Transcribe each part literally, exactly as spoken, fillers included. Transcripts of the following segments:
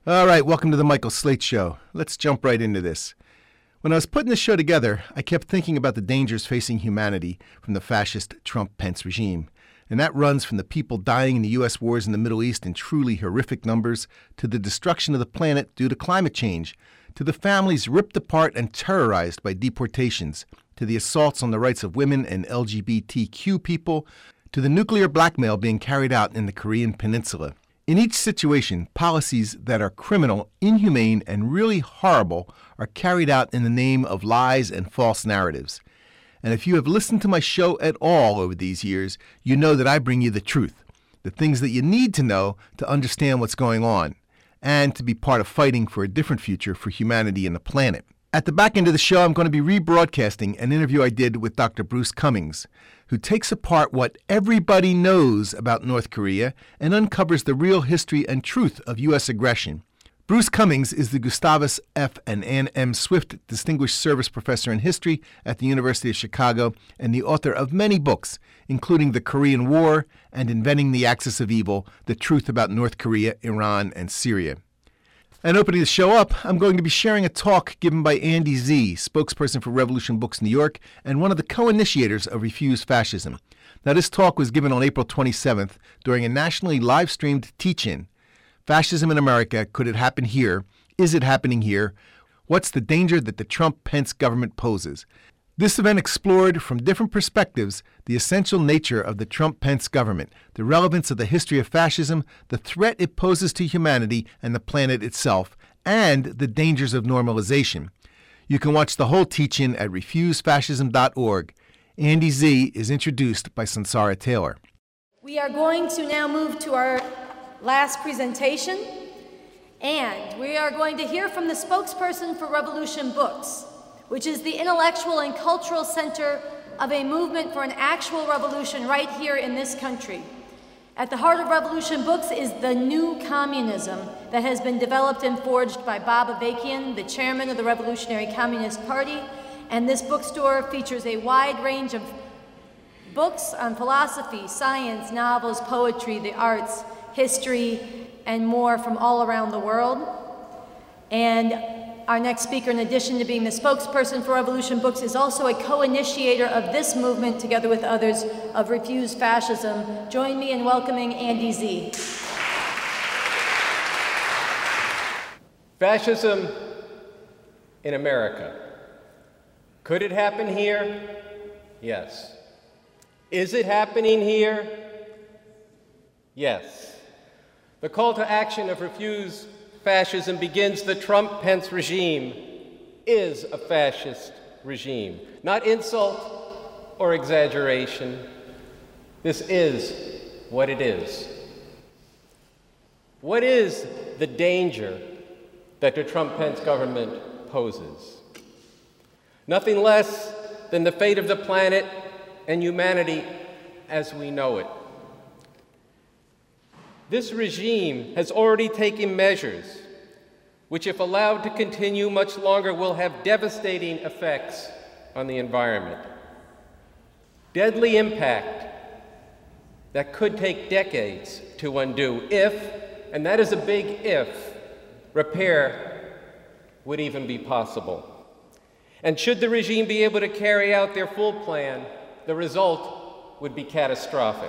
All right, welcome to the Michael Slate Show. Let's jump right into this. When I was putting this show together, I kept thinking about the dangers facing humanity from the fascist Trump-Pence regime. And that runs from the people dying in the U S wars in the Middle East in truly horrific numbers, to the destruction of the planet due to climate change, to the families ripped apart and terrorized by deportations, to the assaults on the rights of women and L G B T Q people, to the nuclear blackmail being carried out in the Korean Peninsula. In each situation, policies that are criminal, inhumane, and really horrible are carried out in the name of lies and false narratives. And if you have listened to my show at all over these years, you know that I bring you the truth, the things that you need to know to understand what's going on, and to be part of fighting for a different future for humanity and the planet. At the back end of the show, I'm going to be rebroadcasting an interview I did with Doctor Bruce Cummings, who takes apart what everybody knows about North Korea and uncovers the real history and truth of U S aggression. Bruce Cummings is the Gustavus F. and Ann M. Swift Distinguished Service Professor in History at the University of Chicago and the author of many books, including The Korean War and Inventing the Axis of Evil, The Truth About North Korea, Iran, and Syria. And opening the show up, I'm going to be sharing a talk given by Andy Z., spokesperson for Revolution Books New York and one of the co-initiators of Refuse Fascism. Now, this talk was given on April twenty-seventh during a nationally live-streamed teach-in. Fascism in America, could it happen here? Is it happening here? What's the danger that the Trump-Pence government poses? This event explored from different perspectives the essential nature of the Trump-Pence government, the relevance of the history of fascism, the threat it poses to humanity and the planet itself, and the dangers of normalization. You can watch the whole teach-in at refuse fascism dot org. Andy Z. is introduced by Sansara Taylor. We are going to now move to our last presentation, and we are going to hear from the spokesperson for Revolution Books, which is the intellectual and cultural center of a movement for an actual revolution right here in this country. At the heart of Revolution Books is the new communism that has been developed and forged by Bob Avakian, the chairman of the Revolutionary Communist Party, and this bookstore features a wide range of books on philosophy, science, novels, poetry, the arts, history, and more from all around the world. And our next speaker, in addition to being the spokesperson for Revolution Books, is also a co-initiator of this movement, together with others, of Refuse Fascism. Join me in welcoming Andy Z. Fascism in America. Could it happen here? Yes. Is it happening here? Yes. The call to action of Refuse Fascism begins. The Trump-Pence regime is a fascist regime. Not insult or exaggeration. This is what it is. What is the danger that the Trump-Pence government poses? Nothing less than the fate of the planet and humanity as we know it. This regime has already taken measures which, if allowed to continue much longer, will have devastating effects on the environment. Deadly impact that could take decades to undo if, and that is a big if, repair would even be possible. And should the regime be able to carry out their full plan, the result would be catastrophic.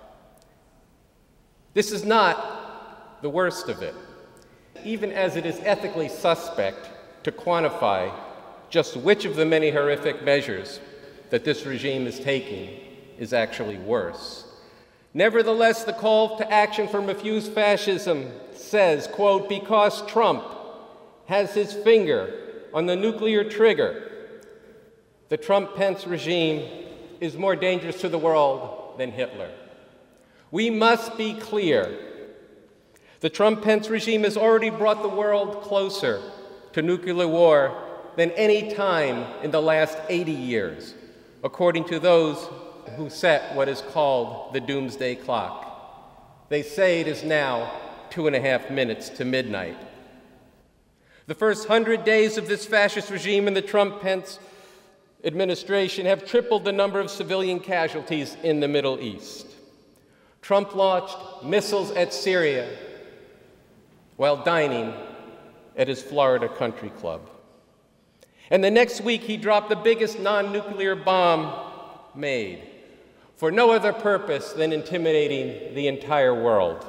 This is not the worst of it, even as it is ethically suspect to quantify just which of the many horrific measures that this regime is taking is actually worse. Nevertheless, the call to action from Refuse Fascism says, quote, because Trump has his finger on the nuclear trigger, the Trump-Pence regime is more dangerous to the world than Hitler. We must be clear. The Trump-Pence regime has already brought the world closer to nuclear war than any time in the last eighty years, according to those who set what is called the doomsday clock. They say it is now two and a half minutes to midnight. The first hundred days of this fascist regime in the Trump-Pence administration have tripled the number of civilian casualties in the Middle East. Trump launched missiles at Syria, while dining at his Florida country club. And the next week, he dropped the biggest non-nuclear bomb made, for no other purpose than intimidating the entire world.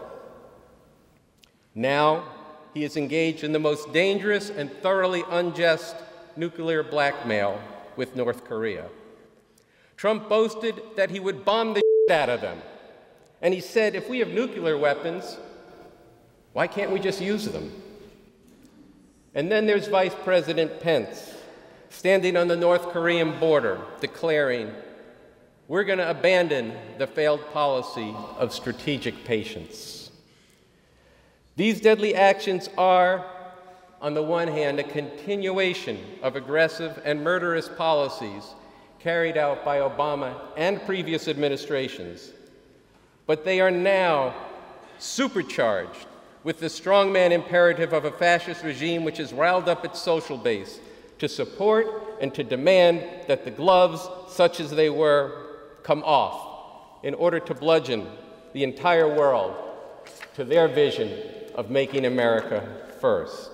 Now, he is engaged in the most dangerous and thoroughly unjust nuclear blackmail with North Korea. Trump boasted that he would bomb the shit out of them. And he said, if we have nuclear weapons, why can't we just use them? And then there's Vice President Pence, standing on the North Korean border, declaring, we're going to abandon the failed policy of strategic patience. These deadly actions are, on the one hand, a continuation of aggressive and murderous policies carried out by Obama and previous administrations, but they are now supercharged with the strongman imperative of a fascist regime which has riled up its social base to support and to demand that the gloves, such as they were, come off in order to bludgeon the entire world to their vision of making America first.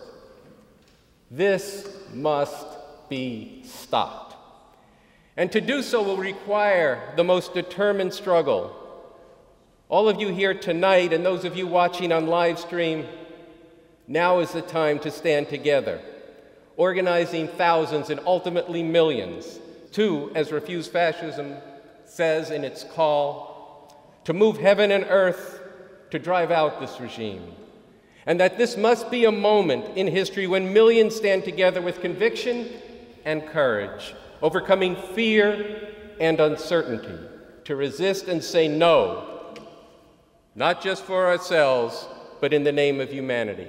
This must be stopped. And to do so will require the most determined struggle. All of you here tonight and those of you watching on live stream, now is the time to stand together, organizing thousands and ultimately millions to, as Refuse Fascism says in its call, to move heaven and earth to drive out this regime. And that this must be a moment in history when millions stand together with conviction and courage, overcoming fear and uncertainty, to resist and say no, not just for ourselves, but in the name of humanity.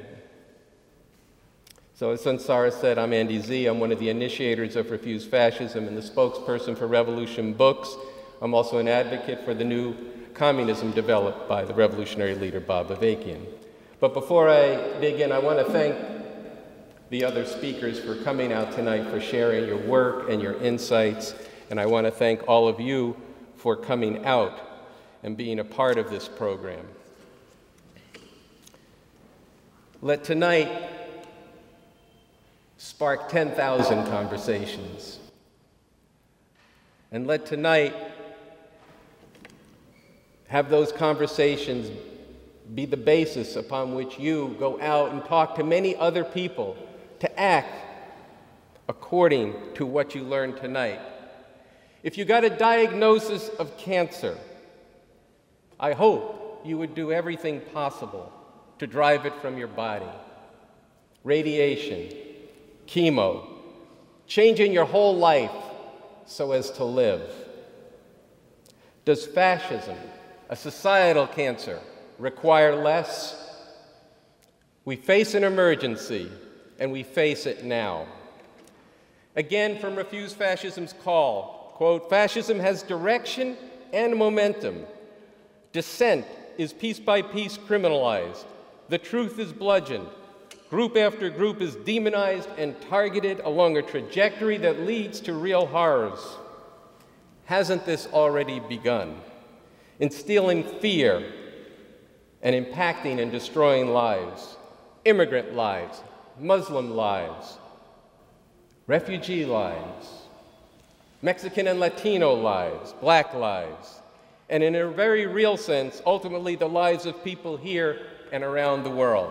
So as Sansara said, I'm Andy Z. I'm one of the initiators of Refuse Fascism and the spokesperson for Revolution Books. I'm also an advocate for the new communism developed by the revolutionary leader Bob Avakian. But before I begin, I want to thank the other speakers for coming out tonight, for sharing your work and your insights, and I want to thank all of you for coming out and being a part of this program. Let tonight spark ten thousand conversations. And let tonight have those conversations be the basis upon which you go out and talk to many other people to act according to what you learned tonight. If you got a diagnosis of cancer, I hope you would do everything possible to drive it from your body. Radiation, chemo, changing your whole life so as to live. Does fascism, a societal cancer, require less? We face an emergency, and we face it now. Again, from Refuse Fascism's call, quote, fascism has direction and momentum. Dissent is piece by piece criminalized. The truth is bludgeoned. Group after group is demonized and targeted along a trajectory that leads to real horrors. Hasn't this already begun? Instilling fear and impacting and destroying lives, immigrant lives, Muslim lives, refugee lives, Mexican and Latino lives, black lives, and in a very real sense, ultimately the lives of people here and around the world.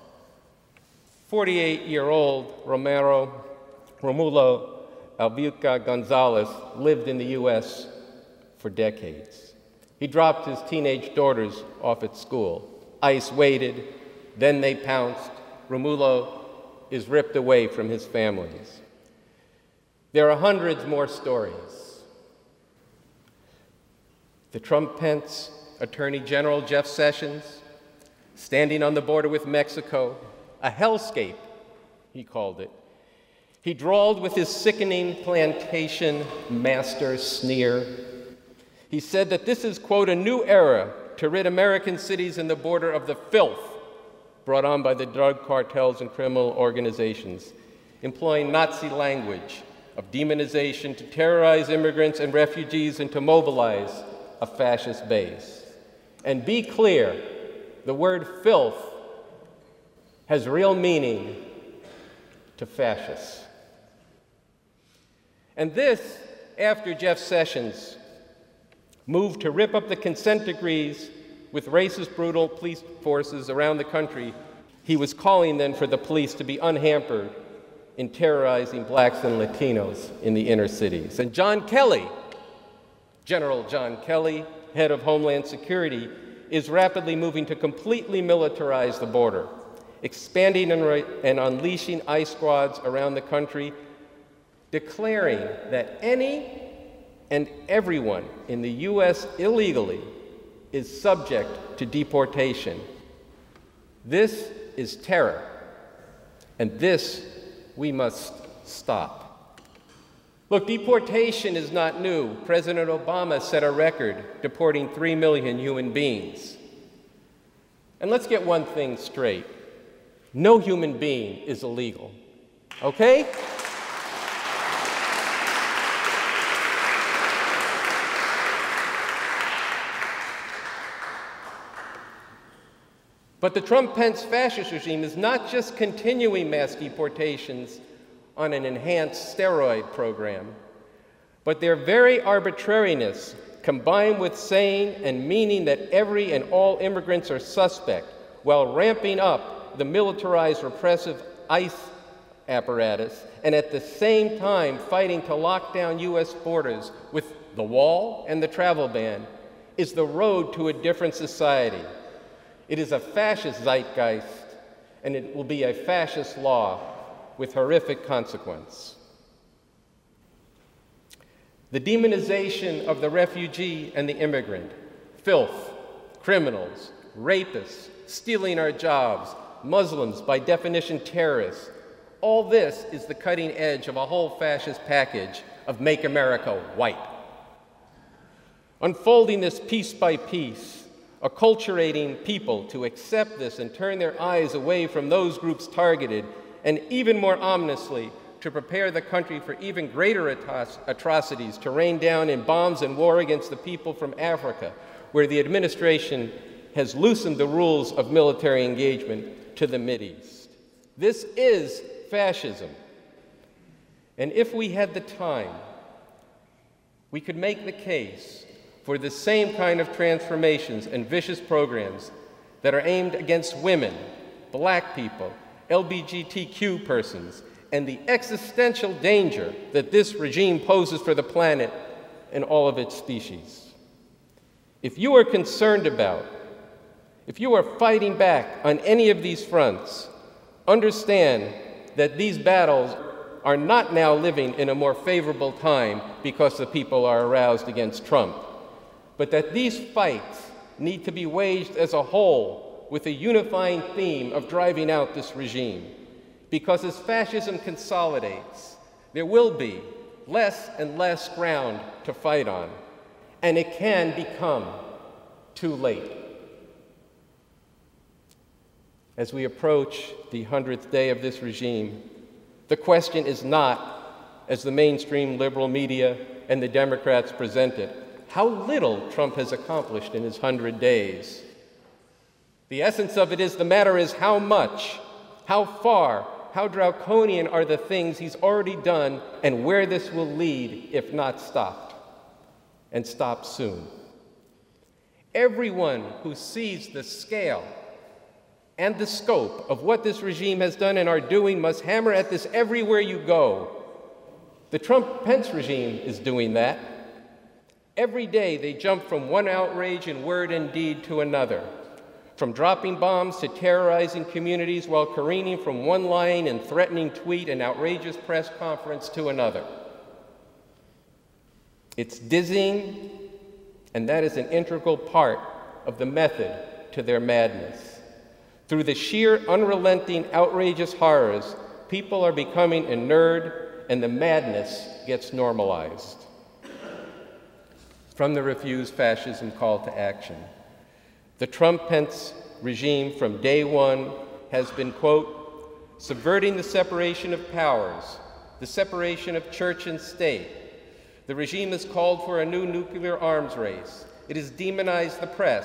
forty-eight-year-old Romero, Romulo Albiuca Gonzalez lived in the U S for decades. He dropped his teenage daughters off at school. ICE waited, then they pounced. Romulo is ripped away from his families. There are hundreds more stories. The Trump-Pence Attorney General Jeff Sessions, standing on the border with Mexico, a hellscape, he called it. He drawled with his sickening plantation master sneer. He said that this is, quote, a new era to rid American cities and the border of the filth brought on by the drug cartels and criminal organizations, employing Nazi language of demonization to terrorize immigrants and refugees and to mobilize a fascist base. And be clear, the word filth has real meaning to fascists. And this, after Jeff Sessions moved to rip up the consent decrees with racist, brutal police forces around the country. He was calling then for the police to be unhampered in terrorizing blacks and Latinos in the inner cities. And John Kelly, General John Kelly, head of Homeland Security, is rapidly moving to completely militarize the border, expanding and, re- and unleashing ICE squads around the country, declaring that any and everyone in the U S illegally is subject to deportation. This is terror, and this we must stop. Look, deportation is not new. President Obama set a record deporting three million human beings. And let's get one thing straight. No human being is illegal, okay? But the Trump-Pence fascist regime is not just continuing mass deportations on an enhanced steroid program, but their very arbitrariness, combined with saying and meaning that every and all immigrants are suspect, while ramping up the militarized repressive ICE apparatus, and at the same time fighting to lock down U S borders with the wall and the travel ban, is the road to a different society. It is a fascist zeitgeist, and it will be a fascist law with horrific consequence. The demonization of the refugee and the immigrant, filth, criminals, rapists, stealing our jobs, Muslims, by definition terrorists, all this is the cutting edge of a whole fascist package of Make America White. Unfolding this piece by piece, acculturating people to accept this and turn their eyes away from those groups targeted, and even more ominously, to prepare the country for even greater atro- atrocities to rain down in bombs and war against the people from Africa, where the administration has loosened the rules of military engagement to the Mideast. This is fascism. And if we had the time, we could make the case for the same kind of transformations and vicious programs that are aimed against women, black people, L G B T Q persons, and the existential danger that this regime poses for the planet and all of its species. If you are concerned about, if you are fighting back on any of these fronts, understand that these battles are not now living in a more favorable time because the people are aroused against Trump, but that these fights need to be waged as a whole with a unifying theme of driving out this regime. Because as fascism consolidates, there will be less and less ground to fight on, and it can become too late. As we approach the hundredth day of this regime, the question is not, as the mainstream liberal media and the Democrats present it, how little Trump has accomplished in his hundred days. The essence of it is, the matter is how much, how far, how draconian are the things he's already done, and where this will lead if not stopped, and stopped soon. Everyone who sees the scale and the scope of what this regime has done and are doing must hammer at this everywhere you go. The Trump-Pence regime is doing that. Every day they jump from one outrage in word and deed to another, from dropping bombs to terrorizing communities while careening from one lying and threatening tweet and outrageous press conference to another. It's dizzying, and that is an integral part of the method to their madness. Through the sheer, unrelenting, outrageous horrors, people are becoming inured, and the madness gets normalized. From the Refuse Fascism call to action, the Trump-Pence regime from day one has been, quote, subverting the separation of powers, the separation of church and state. The regime has called for a new nuclear arms race. It has demonized the press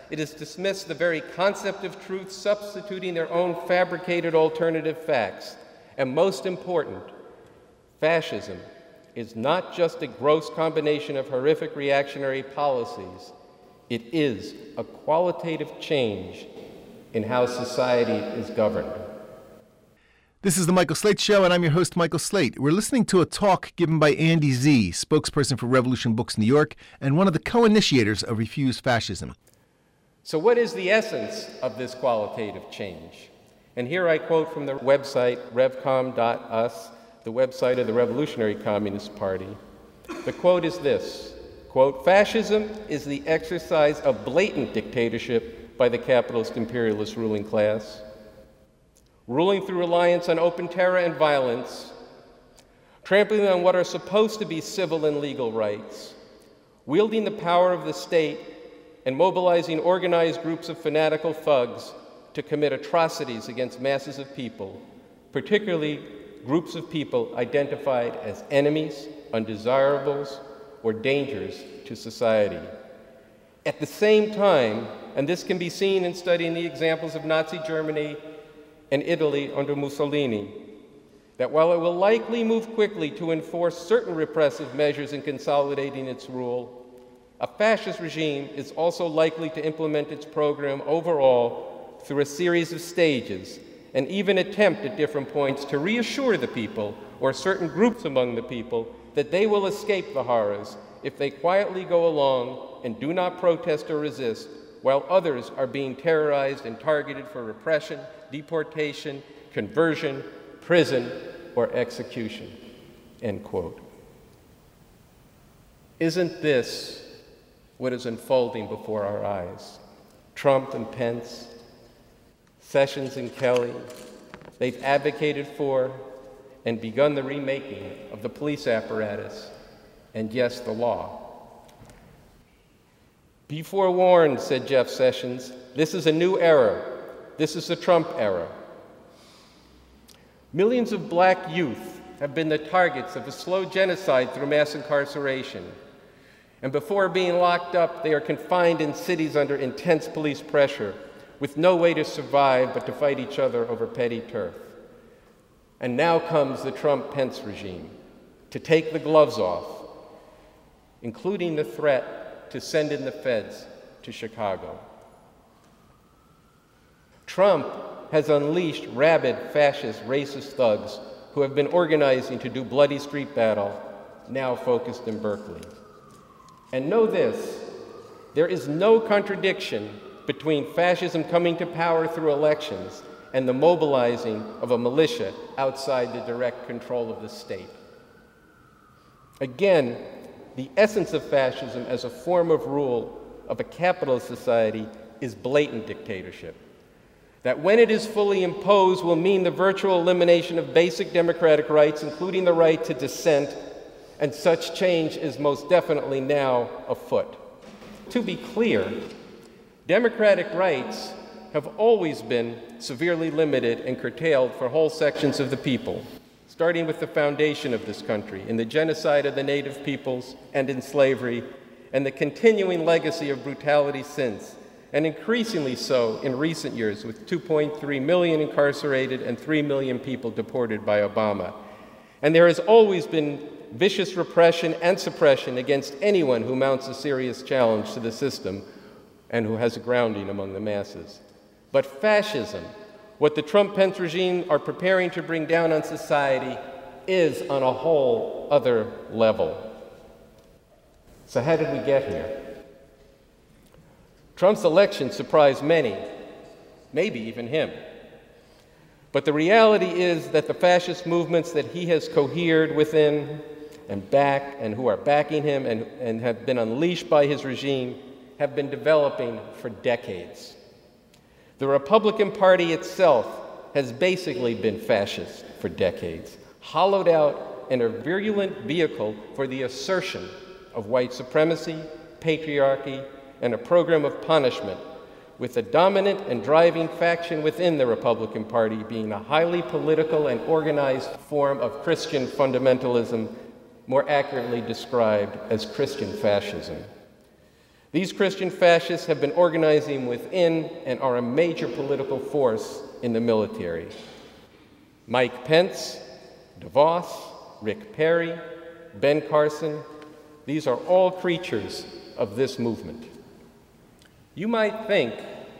it has dismissed the very concept of truth, substituting their own fabricated alternative facts. And most important, fascism is not just a gross combination of horrific reactionary policies. It is a qualitative change in how society is governed. This is the Michael Slate Show, and I'm your host, Michael Slate. We're listening to a talk given by Andy Zee, spokesperson for Revolution Books New York, and one of the co-initiators of Refuse Fascism. So what is the essence of this qualitative change? And here I quote from the website revcom dot u s, the website of the Revolutionary Communist Party. The quote is this, quote, "Fascism is the exercise of blatant dictatorship by the capitalist imperialist ruling class, ruling through reliance on open terror and violence, trampling on what are supposed to be civil and legal rights, wielding the power of the state, and mobilizing organized groups of fanatical thugs to commit atrocities against masses of people, particularly groups of people identified as enemies, undesirables, or dangers to society. At the same time, and this can be seen in studying the examples of Nazi Germany and Italy under Mussolini, that while it will likely move quickly to enforce certain repressive measures in consolidating its rule, a fascist regime is also likely to implement its program overall through a series of stages, and even attempt at different points to reassure the people, or certain groups among the people, that they will escape the horrors if they quietly go along and do not protest or resist, while others are being terrorized and targeted for repression, deportation, conversion, prison, or execution," end quote. Isn't this what is unfolding before our eyes? Trump and Pence, Sessions and Kelly, they've advocated for and begun the remaking of the police apparatus and, yes, the law. "Be forewarned," said Jeff Sessions, "this is a new era. This is the Trump era." Millions of black youth have been the targets of a slow genocide through mass incarceration. And before being locked up, they are confined in cities under intense police pressure, with no way to survive but to fight each other over petty turf. And now comes the Trump-Pence regime to take the gloves off, including the threat to send in the feds to Chicago. Trump has unleashed rabid, fascist, racist thugs who have been organizing to do bloody street battle, now focused in Berkeley. And know this, there is no contradiction between fascism coming to power through elections and the mobilizing of a militia outside the direct control of the state. Again, the essence of fascism as a form of rule of a capitalist society is blatant dictatorship. That when it is fully imposed will mean the virtual elimination of basic democratic rights, including the right to dissent, and such change is most definitely now afoot. To be clear, democratic rights have always been severely limited and curtailed for whole sections of the people, starting with the foundation of this country, in the genocide of the native peoples and in slavery, and the continuing legacy of brutality since, and increasingly so in recent years with two point three million incarcerated and three million people deported by Obama. And there has always been vicious repression and suppression against anyone who mounts a serious challenge to the system and who has a grounding among the masses. But fascism, what the Trump-Pence regime are preparing to bring down on society, is on a whole other level. So how did we get here? Trump's election surprised many, maybe even him. But the reality is that the fascist movements that he has cohered within and back, and who are backing him and, and have been unleashed by his regime, have been developing for decades. The Republican Party itself has basically been fascist for decades, hollowed out in a virulent vehicle for the assertion of white supremacy, patriarchy, and a program of punishment, with the dominant and driving faction within the Republican Party being a highly political and organized form of Christian fundamentalism, more accurately described as Christian fascism. These Christian fascists have been organizing within and are a major political force in the military. Mike Pence, DeVos, Rick Perry, Ben Carson, these are all creatures of this movement. You might think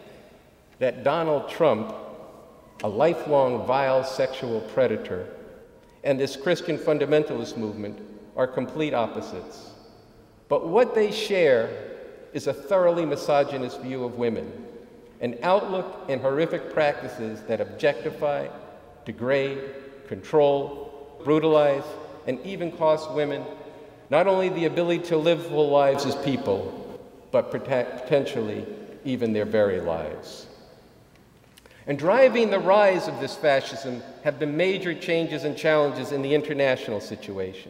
that Donald Trump, a lifelong vile sexual predator, and this Christian fundamentalist movement are complete opposites. But what they share is a thoroughly misogynist view of women, an outlook and horrific practices that objectify, degrade, control, brutalize, and even cost women not only the ability to live full lives as people, but potentially even their very lives. And driving the rise of this fascism have been major changes and challenges in the international situation,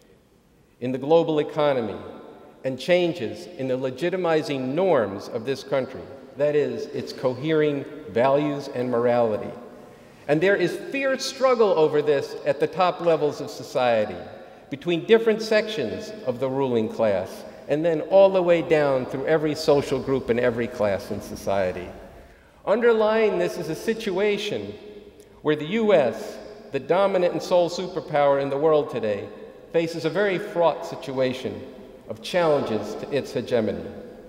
in the global economy, and changes in the legitimizing norms of this country, that is, its cohering values and morality. And there is fierce struggle over this at the top levels of society, between different sections of the ruling class, and then all the way down through every social group and every class in society. Underlying this is a situation where the U S, the dominant and sole superpower in the world today, faces a very fraught situation of challenges to its hegemony.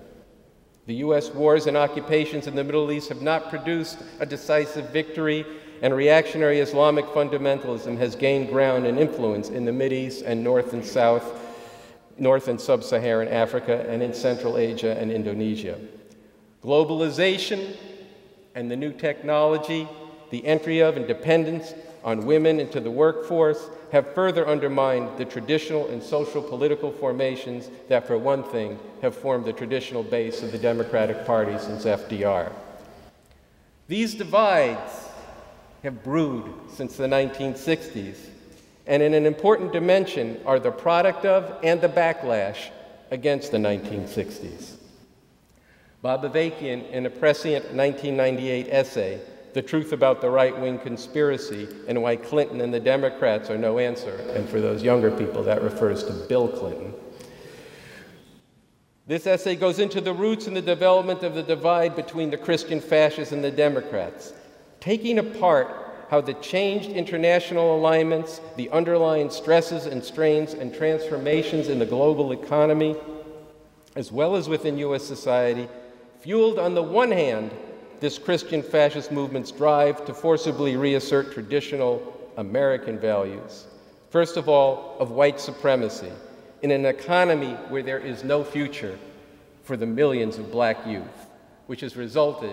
The U S wars and occupations in the Middle East have not produced a decisive victory, and reactionary Islamic fundamentalism has gained ground and influence in the Mideast and North and South, North and Sub-Saharan Africa, and in Central Asia and Indonesia. Globalization and the new technology, the entry of and dependence on women into the workforce have further undermined the traditional and social political formations that, for one thing, have formed the traditional base of the Democratic Party since F D R. These divides have brewed since the nineteen sixties, and in an important dimension are the product of and the backlash against the nineteen sixties. Bob Avakian, in a prescient nineteen ninety-eight essay, The Truth About the Right-Wing Conspiracy and Why Clinton and the Democrats Are No Answer, and for those younger people, that refers to Bill Clinton. This essay goes into the roots and the development of the divide between the Christian fascists and the Democrats, taking apart how the changed international alignments, the underlying stresses and strains and transformations in the global economy, as well as within U S society, fueled on the one hand this Christian fascist movement's drive to forcibly reassert traditional American values, first of all, of white supremacy, in an economy where there is no future for the millions of black youth, which has resulted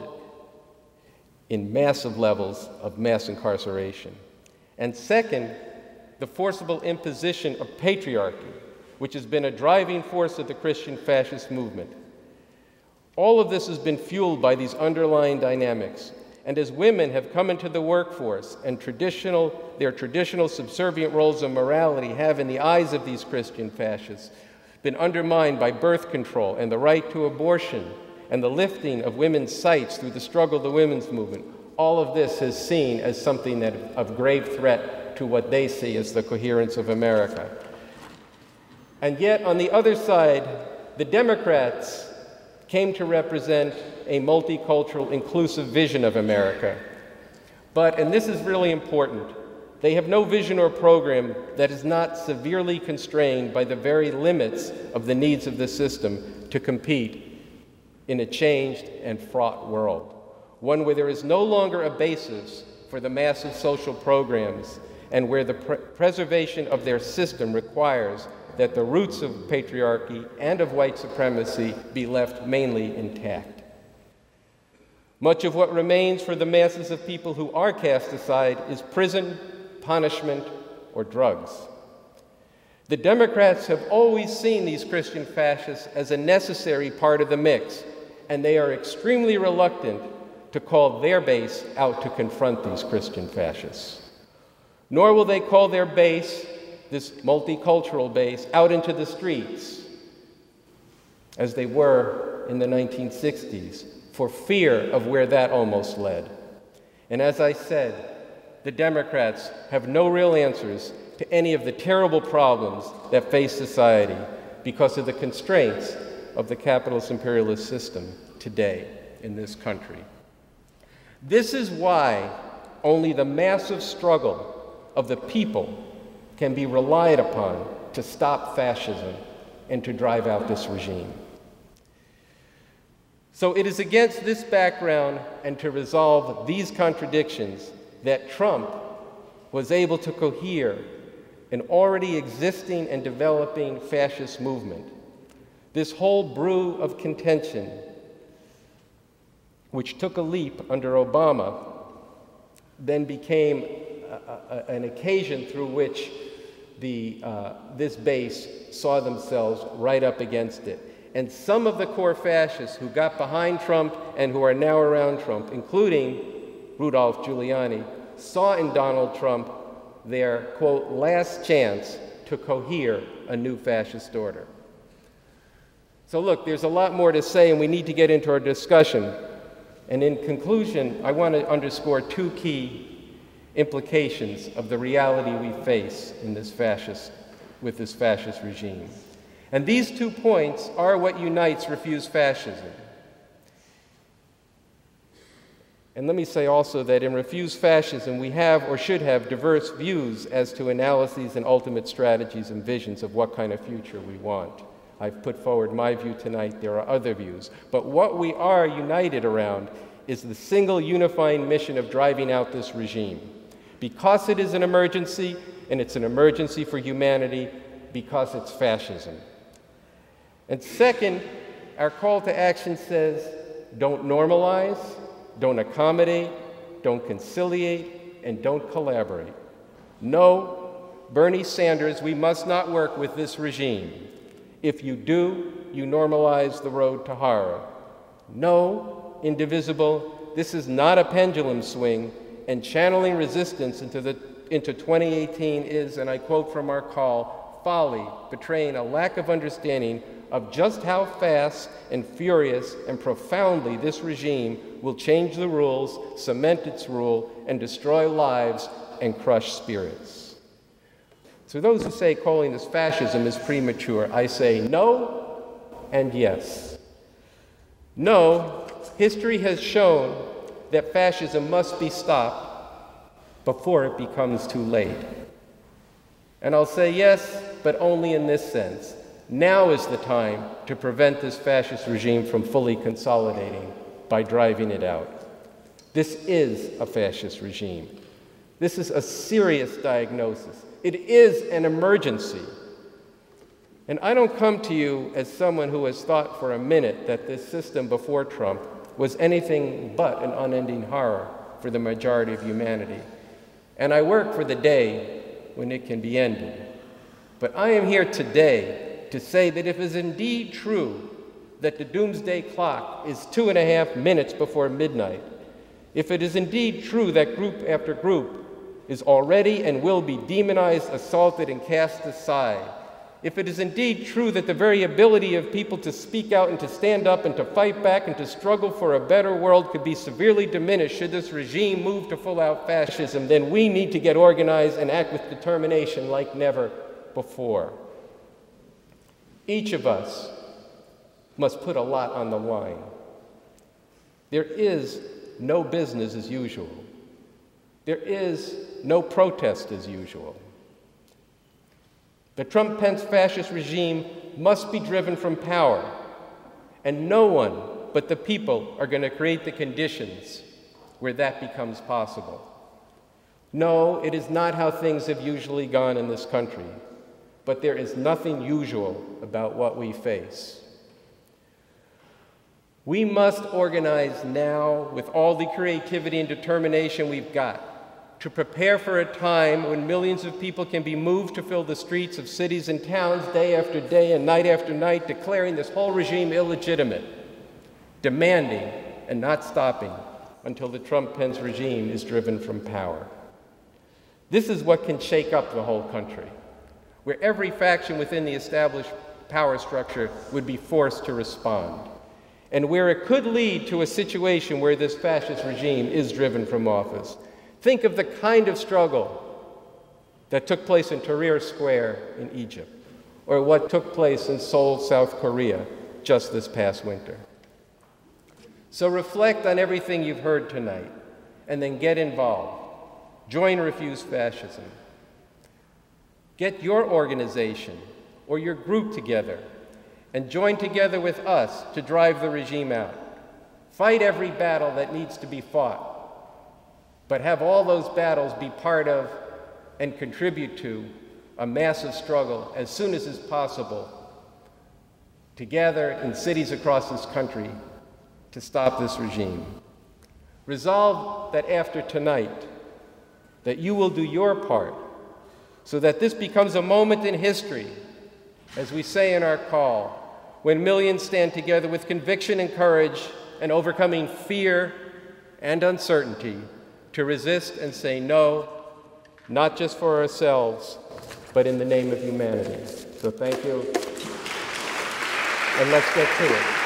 in massive levels of mass incarceration. And second, the forcible imposition of patriarchy, which has been a driving force of the Christian fascist movement. All of this has been fueled by these underlying dynamics. And as women have come into the workforce and traditional, their traditional subservient roles of morality have, in the eyes of these Christian fascists, been undermined by birth control and the right to abortion and the lifting of women's sights through the struggle of the women's movement, all of this is seen as something that of grave threat to what they see as the coherence of America. And yet, on the other side, the Democrats came to represent a multicultural, inclusive vision of America. But, and this is really important, they have no vision or program that is not severely constrained by the very limits of the needs of the system to compete in a changed and fraught world, one where there is no longer a basis for the massive social programs and where the pre- preservation of their system requires that the roots of patriarchy and of white supremacy be left mainly intact. Much of what remains for the masses of people who are cast aside is prison, punishment, or drugs. The Democrats have always seen these Christian fascists as a necessary part of the mix, and they are extremely reluctant to call their base out to confront these Christian fascists. Nor will they call their base, this multicultural base, out into the streets, as they were in the nineteen sixties, for fear of where that almost led. And as I said, the Democrats have no real answers to any of the terrible problems that face society because of the constraints of the capitalist imperialist system today in this country. This is why only the massive struggle of the people can be relied upon to stop fascism and to drive out this regime. So it is against this background and to resolve these contradictions that Trump was able to cohere an already existing and developing fascist movement. This whole brew of contention, which took a leap under Obama, then became a, a, an occasion through which the, uh, this base saw themselves right up against it. And some of the core fascists who got behind Trump and who are now around Trump, including Rudolph Giuliani, saw in Donald Trump their, quote, last chance to cohere a new fascist order. So look, there's a lot more to say, and we need to get into our discussion. And in conclusion, I want to underscore two key implications of the reality we face in this fascist, with this fascist regime. And these two points are what unites Refuse Fascism. And let me say also that in Refuse Fascism, we have or should have diverse views as to analyses and ultimate strategies and visions of what kind of future we want. I've put forward my view tonight. There are other views. But what we are united around is the single unifying mission of driving out this regime. Because it is an emergency, and it's an emergency for humanity, because it's fascism. And second, our call to action says, don't normalize, don't accommodate, don't conciliate, and don't collaborate. No, Bernie Sanders, we must not work with this regime. If you do, you normalize the road to horror. No, indivisible, this is not a pendulum swing, and channeling resistance into, the, into twenty eighteen is, and I quote from our call, folly, betraying a lack of understanding of just how fast and furious and profoundly this regime will change the rules, cement its rule, and destroy lives and crush spirits. So those who say calling this fascism is premature, I say no and yes. No, history has shown that fascism must be stopped before it becomes too late. And I'll say yes, but only in this sense. Now is the time to prevent this fascist regime from fully consolidating by driving it out. This is a fascist regime. This is a serious diagnosis. It is an emergency. And I don't come to you as someone who has thought for a minute that this system before Trump was anything but an unending horror for the majority of humanity. And I work for the day when it can be ended. But I am here today to say that if it is indeed true that the doomsday clock is two and a half minutes before midnight, if it is indeed true that group after group is already and will be demonized, assaulted, and cast aside, if it is indeed true that the very ability of people to speak out and to stand up and to fight back and to struggle for a better world could be severely diminished should this regime move to full-out fascism, then we need to get organized and act with determination like never before. Each of us must put a lot on the line. There is no business as usual. There is no protest as usual. The Trump-Pence fascist regime must be driven from power, and no one but the people are going to create the conditions where that becomes possible. No, it is not how things have usually gone in this country, but there is nothing usual about what we face. We must organize now with all the creativity and determination we've got to prepare for a time when millions of people can be moved to fill the streets of cities and towns day after day and night after night, declaring this whole regime illegitimate, demanding and not stopping until the Trump-Pence regime is driven from power. This is what can shake up the whole country, where every faction within the established power structure would be forced to respond, and where it could lead to a situation where this fascist regime is driven from office. Think of the kind of struggle that took place in Tahrir Square in Egypt, or what took place in Seoul, South Korea, just this past winter. So reflect on everything you've heard tonight, and then get involved. Join Refuse Fascism. Get your organization or your group together and join together with us to drive the regime out. Fight every battle that needs to be fought, but have all those battles be part of and contribute to a massive struggle as soon as is possible to gather in cities across this country to stop this regime. Resolve that after tonight, that you will do your part so that this becomes a moment in history, as we say in our call, when millions stand together with conviction and courage and overcoming fear and uncertainty to resist and say no, not just for ourselves, but in the name of humanity. So thank you, and let's get to it.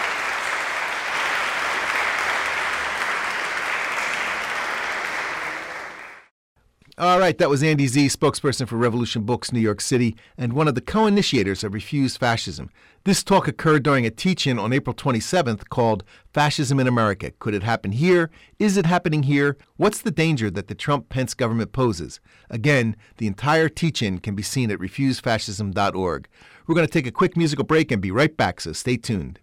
All right, that was Andy Z, spokesperson for Revolution Books, New York City, and one of the co-initiators of Refuse Fascism. This talk occurred during a teach-in on April twenty-seventh called Fascism in America. Could it happen here? Is it happening here? What's the danger that the Trump-Pence government poses? Again, the entire teach-in can be seen at refuse fascism dot org. We're going to take a quick musical break and be right back, so stay tuned.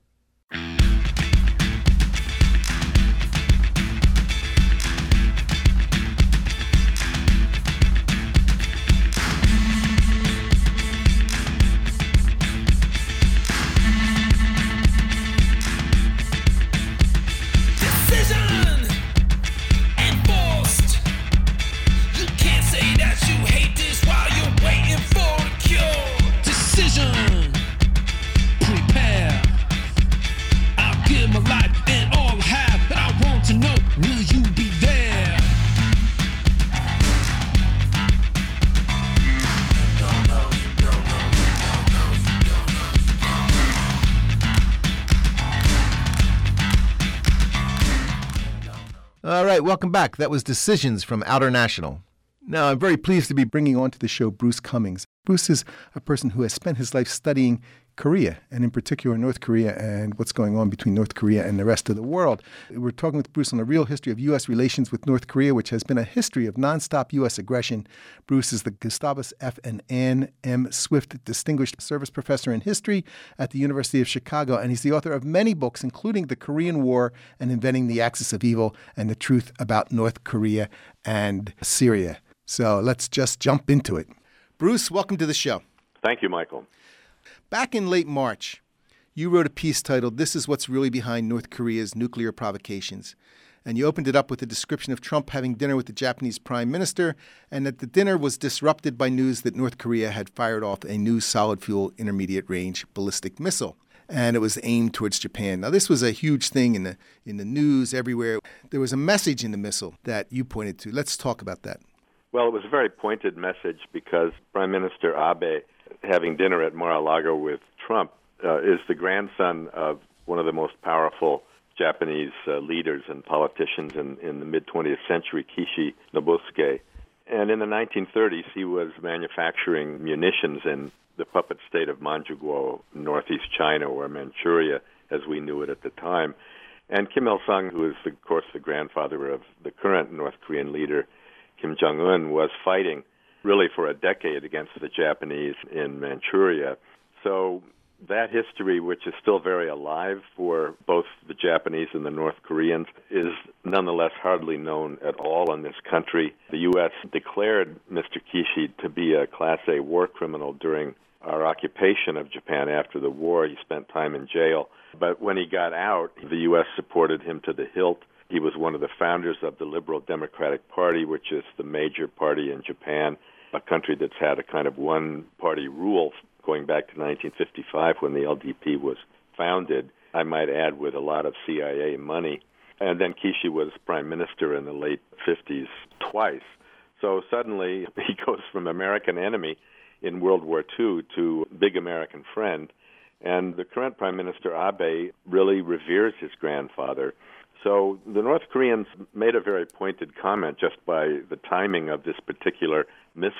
All right, welcome back. That was Decisions from Outer National. Now, I'm very pleased to be bringing on to the show Bruce Cummings. Bruce is a person who has spent his life studying Korea, and in particular North Korea and what's going on between North Korea and the rest of the world. We're talking with Bruce on the real history of U S relations with North Korea, which has been a history of nonstop U S aggression. Bruce is the Gustavus F. and Ann M. Swift Distinguished Service Professor in History at the University of Chicago, and he's the author of many books, including The Korean War and Inventing the Axis of Evil and the Truth About North Korea and Syria. So let's just jump into it. Bruce, welcome to the show. Thank you, Michael. Back in late March, you wrote a piece titled, "This is What's Really Behind North Korea's Nuclear Provocations." And you opened it up with a description of Trump having dinner with the Japanese prime minister, and that the dinner was disrupted by news that North Korea had fired off a new solid-fuel intermediate-range ballistic missile. And it was aimed towards Japan. Now, this was a huge thing in the in the news everywhere. There was a message in the missile that you pointed to. Let's talk about that. Well, it was a very pointed message because Prime Minister Abe, having dinner at Mar-a-Lago with Trump, uh, is the grandson of one of the most powerful Japanese uh, leaders and politicians in, in the mid-twentieth century, Kishi Nobusuke. And in the nineteen thirties, he was manufacturing munitions in the puppet state of Manchukuo, northeast China, or Manchuria, as we knew it at the time. And Kim Il-sung, who is, of course, the grandfather of the current North Korean leader, Kim Jong-un, was fighting really for a decade against the Japanese in Manchuria. So that history, which is still very alive for both the Japanese and the North Koreans, is nonetheless hardly known at all in this country. The U S declared Mister Kishi to be a Class A war criminal during our occupation of Japan after the war. He spent time in jail. But when he got out, the U S supported him to the hilt. He was one of the founders of the Liberal Democratic Party, which is the major party in Japan, a country that's had a kind of one-party rule going back to nineteen fifty-five when the L D P was founded, I might add, with a lot of C I A money. And then Kishi was prime minister in the late fifties twice. So suddenly he goes from American enemy in World War Two to big American friend. And the current Prime Minister Abe really reveres his grandfather. So the North Koreans made a very pointed comment just by the timing of this particular missile.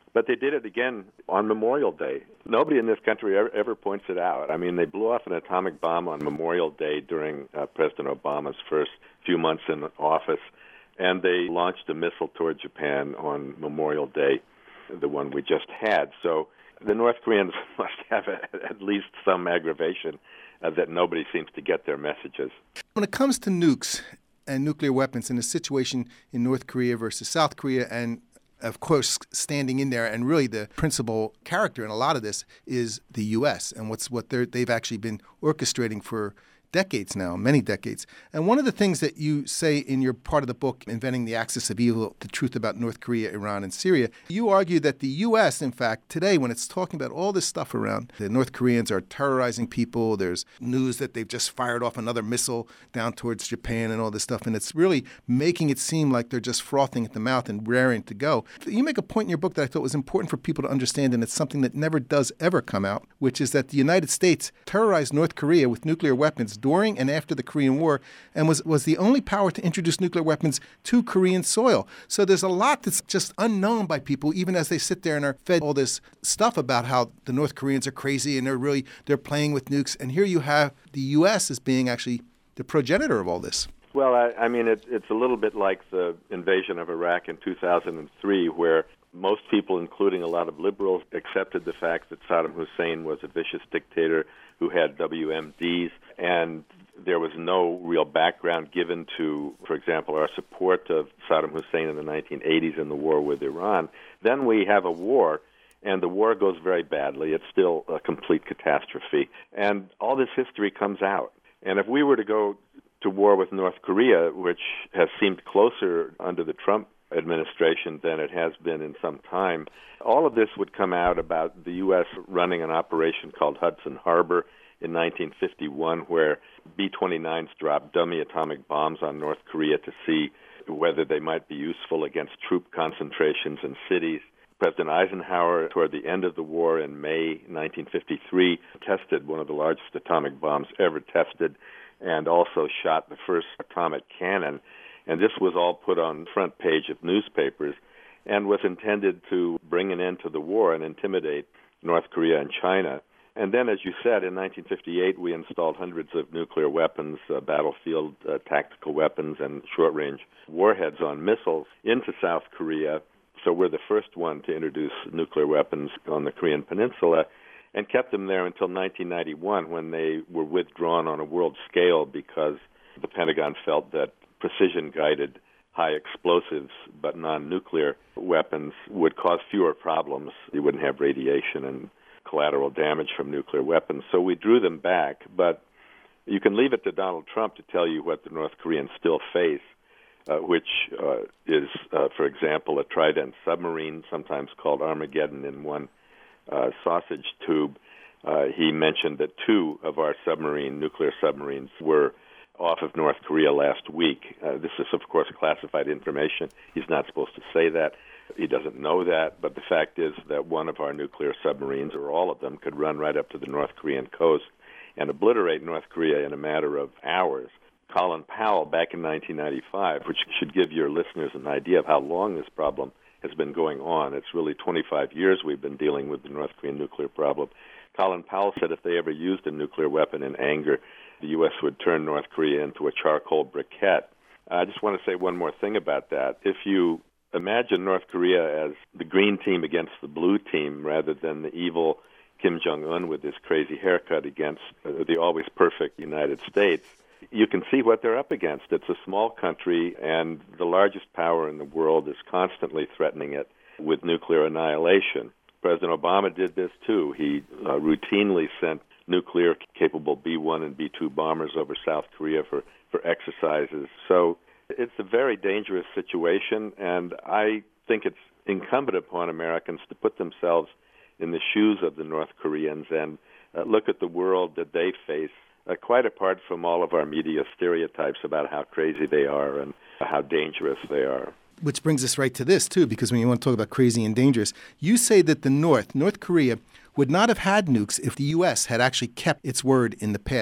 But they did it again on Memorial Day. Nobody in this country ever, ever points it out. I mean, they blew off an atomic bomb on Memorial Day during uh, President Obama's first few months in office, and they launched a missile toward Japan on Memorial Day, the one we just had. So the North Koreans must have a, at least some aggravation uh, that nobody seems to get their messages. When it comes to nukes and nuclear weapons and the situation in North Korea versus South Korea, and of course standing in there, and really the principal character in a lot of this is the U S and what's what they're, they've actually been orchestrating for decades now, many decades. And one of the things that you say in your part of the book, Inventing the Axis of Evil, The Truth About North Korea, Iran, and Syria, you argue that the U S, in fact, today, when it's talking about all this stuff around, the North Koreans are terrorizing people, there's news that they've just fired off another missile down towards Japan and all this stuff, and it's really making it seem like they're just frothing at the mouth and raring to go. You make a point in your book that I thought was important for people to understand, and it's something that never does ever come out, which is that the United States terrorized North Korea with nuclear weapons during and after the Korean War, and was, was the only power to introduce nuclear weapons to Korean soil. So there's a lot that's just unknown by people, even as they sit there and are fed all this stuff about how the North Koreans are crazy and they're really, they're playing with nukes. And here you have the U S as being actually the progenitor of all this. Well, I, I mean, it, it's a little bit like the invasion of Iraq in two thousand three, where most people, including a lot of liberals, accepted the fact that Saddam Hussein was a vicious dictator who had W M Ds, and there was no real background given to, for example, our support of Saddam Hussein in the nineteen eighties in the war with Iran. Then we have a war, and the war goes very badly. It's still a complete catastrophe. And all this history comes out. And if we were to go to war with North Korea, which has seemed closer under the Trump administration than it has been in some time, all of this would come out about the U S running an operation called Hudson Harbor in nineteen fifty-one, where B twenty-nines dropped dummy atomic bombs on North Korea to see whether they might be useful against troop concentrations in cities. President Eisenhower, toward the end of the war in May nineteen fifty-three, tested one of the largest atomic bombs ever tested, and also shot the first atomic cannon. And this was all put on the front page of newspapers and was intended to bring an end to the war and intimidate North Korea and China. And then, as you said, in nineteen fifty-eight, we installed hundreds of nuclear weapons, uh, battlefield uh, tactical weapons, and short-range warheads on missiles into South Korea. So we're the first one to introduce nuclear weapons on the Korean Peninsula, and kept them there until nineteen ninety-one, when they were withdrawn on a world scale because the Pentagon felt that precision-guided high explosives but non-nuclear weapons would cause fewer problems. You wouldn't have radiation and collateral damage from nuclear weapons. So we drew them back. But you can leave it to Donald Trump to tell you what the North Koreans still face, uh, which uh, is, uh, for example, a Trident submarine, sometimes called Armageddon in one uh, sausage tube. Uh, he mentioned that two of our submarine, nuclear submarines, were off of North Korea last week. Uh, this is, of course, classified information. He's not supposed to say that. He doesn't know that, but the fact is that one of our nuclear submarines, or all of them, could run right up to the North Korean coast and obliterate North Korea in a matter of hours. Colin Powell, back in nineteen ninety-five, which should give your listeners an idea of how long this problem has been going on. It's really twenty-five years we've been dealing with the North Korean nuclear problem. Colin Powell said if they ever used a nuclear weapon in anger, the U S would turn North Korea into a charcoal briquette. I just want to say one more thing about that. If you imagine North Korea as the green team against the blue team rather than the evil Kim Jong-un with his crazy haircut against the always perfect United States, you can see what they're up against. It's a small country, and the largest power in the world is constantly threatening it with nuclear annihilation. President Obama did this too. He uh, routinely sent nuclear-capable B one and B two bombers over South Korea for, for exercises. So it's a very dangerous situation, and I think it's incumbent upon Americans to put themselves in the shoes of the North Koreans and uh, look at the world that they face, uh, quite apart from all of our media stereotypes about how crazy they are and how dangerous they are. Which brings us right to this, too, because when you want to talk about crazy and dangerous, you say that the North, North Korea, would not have had nukes if the U S had actually kept its word in the past.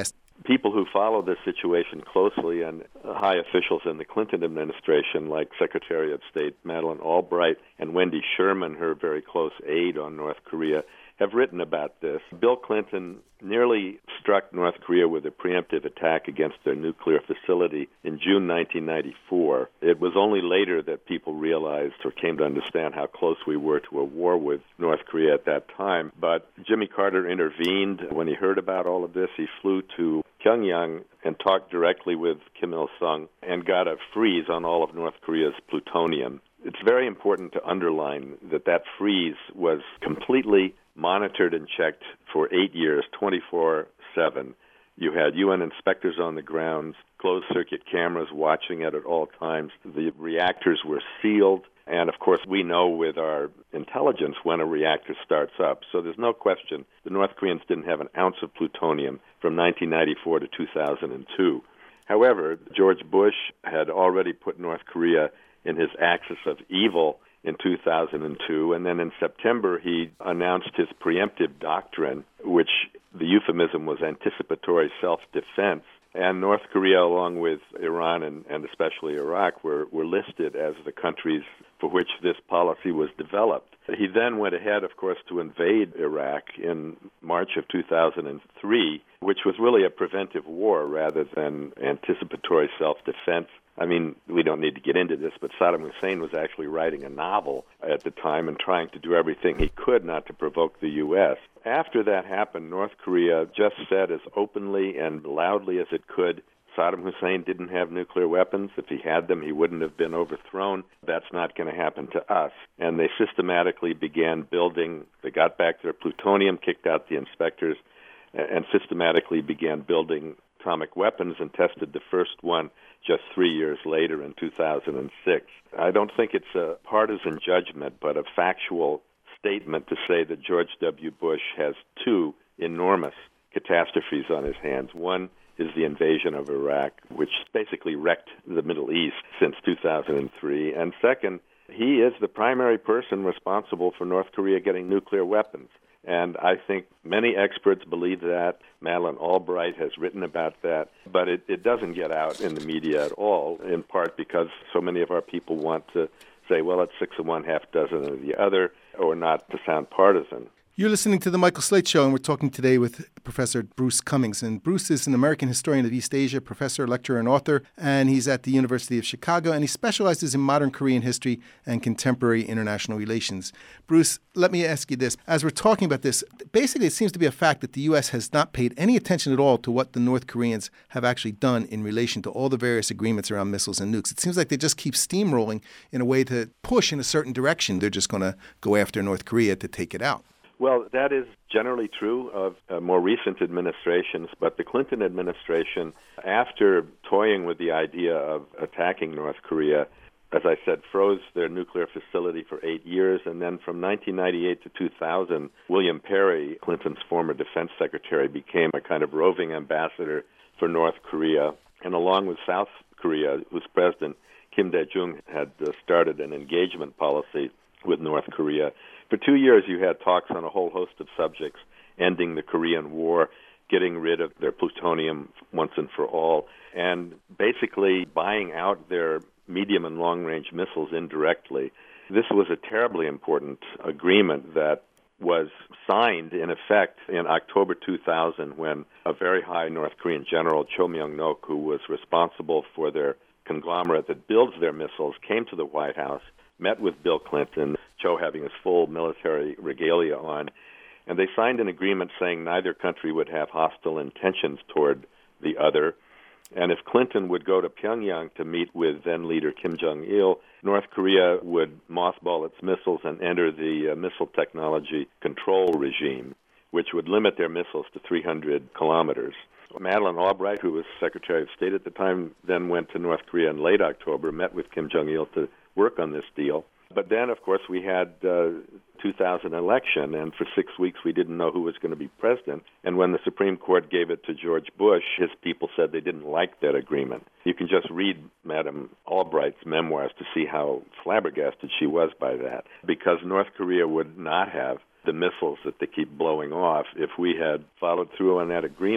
people who follow this situation closely, and high officials in the Clinton administration, like Secretary of State Madeleine Albright and Wendy Sherman, her very close aide on North Korea, have written about this. Bill Clinton nearly struck North Korea with a preemptive attack against their nuclear facility in June nineteen ninety-four. It was only later that people realized or came to understand how close we were to a war with North Korea at that time. But Jimmy Carter intervened. When he heard about all of this, he flew to Pyongyang and talked directly with Kim Il-sung and got a freeze on all of North Korea's plutonium. It's very important to underline that that freeze was completely monitored and checked for eight years, twenty-four seven. You had U N inspectors on the grounds, closed-circuit cameras watching it at all times. The reactors were sealed. And, of course, we know with our intelligence when a reactor starts up. So there's no question the North Koreans didn't have an ounce of plutonium from nineteen ninety-four to two thousand two. However, George Bush had already put North Korea in his axis of evil in two thousand two, and then in September he announced his preemptive doctrine, which the euphemism was anticipatory self-defense, and North Korea, along with Iran and, and especially Iraq, were, were listed as the countries for which this policy was developed. He then went ahead, of course, to invade Iraq in March of two thousand three, which was really a preventive war rather than anticipatory self-defense. I mean, we don't need to get into this, but Saddam Hussein was actually writing a novel at the time and trying to do everything he could not to provoke the U S. After that happened, North Korea just said as openly and loudly as it could, Saddam Hussein didn't have nuclear weapons. If he had them, he wouldn't have been overthrown. That's not going to happen to us. And they systematically began building. They got back their plutonium, kicked out the inspectors, and systematically began building atomic weapons and tested the first one just three years later in two thousand six. I don't think it's a partisan judgment, but a factual statement to say that George W. Bush has two enormous catastrophes on his hands. One is the invasion of Iraq, which basically wrecked the Middle East since two thousand three. And second, he is the primary person responsible for North Korea getting nuclear weapons. And I think many experts believe that. Madeleine Albright has written about that. But it, it doesn't get out in the media at all, in part because so many of our people want to say, well, it's six of one, half dozen of the other, or not to sound partisan. You're listening to The Michael Slate Show, and we're talking today with Professor Bruce Cummings. And Bruce is an American historian of East Asia, professor, lecturer, and author, and he's at the University of Chicago, and he specializes in modern Korean history and contemporary international relations. Bruce, let me ask you this. As we're talking about this, basically it seems to be a fact that the U S has not paid any attention at all to what the North Koreans have actually done in relation to all the various agreements around missiles and nukes. It seems like they just keep steamrolling in a way to push in a certain direction. They're just going to go after North Korea to take it out. Well, that is generally true of uh, more recent administrations, but the Clinton administration, after toying with the idea of attacking North Korea, as I said, froze their nuclear facility for eight years, and then from nineteen ninety-eight to two thousand, William Perry, Clinton's former defense secretary, became a kind of roving ambassador for North Korea, and along with South Korea, whose president, Kim Dae-jung, had uh, started an engagement policy with North Korea. For two years, you had talks on a whole host of subjects, ending the Korean War, getting rid of their plutonium once and for all, and basically buying out their medium and long-range missiles indirectly. This was a terribly important agreement that was signed, in effect, in October two thousand, when a very high North Korean general, Cho Myung-nok, who was responsible for their conglomerate that builds their missiles, came to the White House, met with Bill Clinton, Cho having his full military regalia on, and they signed an agreement saying neither country would have hostile intentions toward the other. And if Clinton would go to Pyongyang to meet with then-leader Kim Jong-il, North Korea would mothball its missiles and enter the uh, missile technology control regime, which would limit their missiles to three hundred kilometers. Madeleine Albright, who was Secretary of State at the time, then went to North Korea in late October, met with Kim Jong-il to work on this deal. But then, of course, we had uh, two thousand election, and for six weeks we didn't know who was going to be president. And when the Supreme Court gave it to George Bush, his people said they didn't like that agreement. You can just read Madame Albright's memoirs to see how flabbergasted she was by that, because North Korea would not have the missiles that they keep blowing off if we had followed through on that agreement.